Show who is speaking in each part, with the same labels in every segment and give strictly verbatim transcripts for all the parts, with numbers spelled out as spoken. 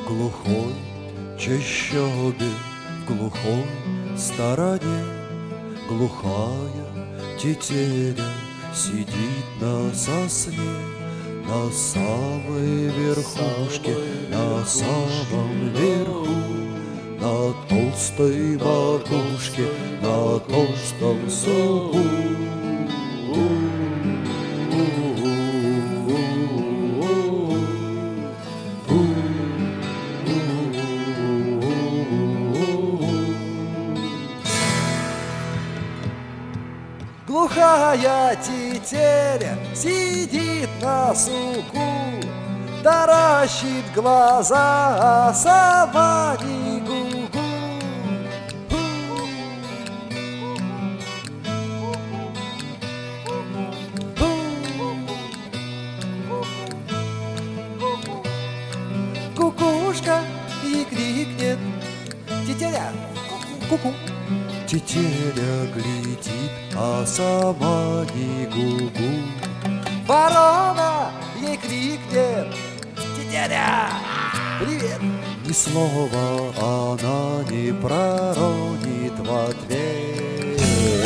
Speaker 1: глухой чащобе, в глухой стороне глухая тетеря сидит на сосне, на самой верхушке, на самом верху, на толстой макушке, на толстом суку.
Speaker 2: Глухая тетеря сидит на суку, таращит глаза, а сама не гу-гу. Кукушка и крикнет: тетеря, ку-ку.
Speaker 1: Тетеря глядит, а сама не гу-гу.
Speaker 2: Ворона ей крикнет: тетеря, привет.
Speaker 1: Ни слова она не проронит в ответ.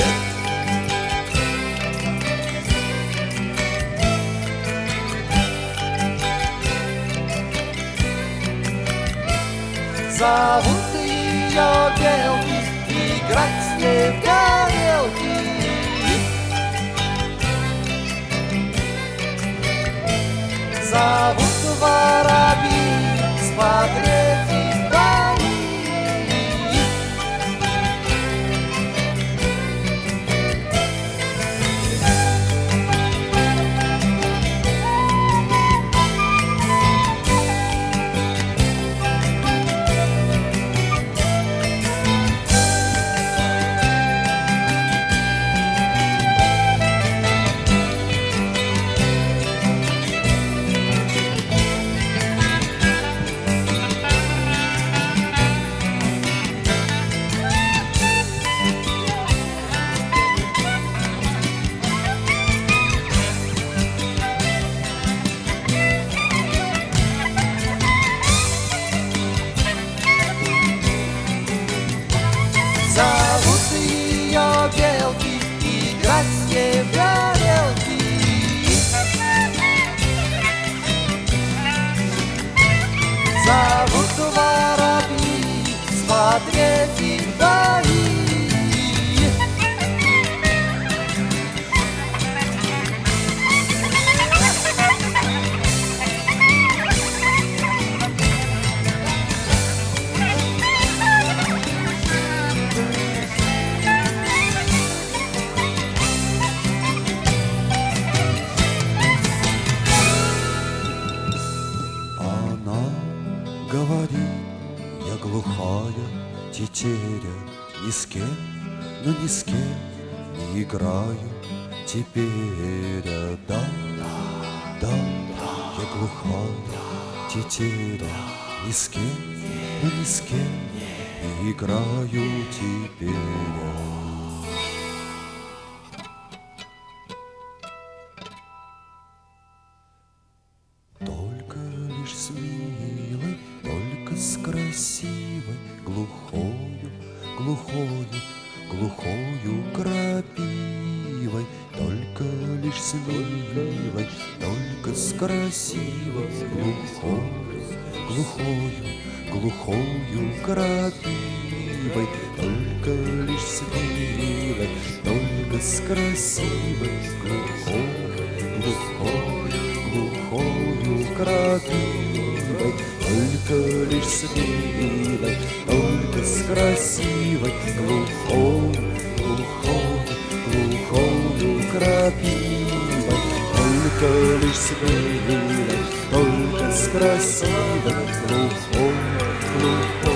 Speaker 2: Зовут ее белки, играть с ней в горелки. Зовут воробьи, смотреть их вдали. Зовут ее белки, играть с ней в горелки. Зовут воробьи, смотреть их вдали.
Speaker 1: Говорит: я глухая тетеря, ни с кем, но ни с кем не играю теперь. Да, да, я глухая тетеря, ни с кем, но ни с кем не играю теперь. С милой, только с красивой, глухою, глухою, глухою крапивой. Только лишь с милой, только с красивой, глухою, глухою, глухою крапивой. Только лишь с милой, только с красивой, глухою, глухою, глухою крапивой. Только лишь с милой, только с красивой, глухой, глухой, глухою крапивой. Только лишь с милой, только с красивой, глухой, глухой.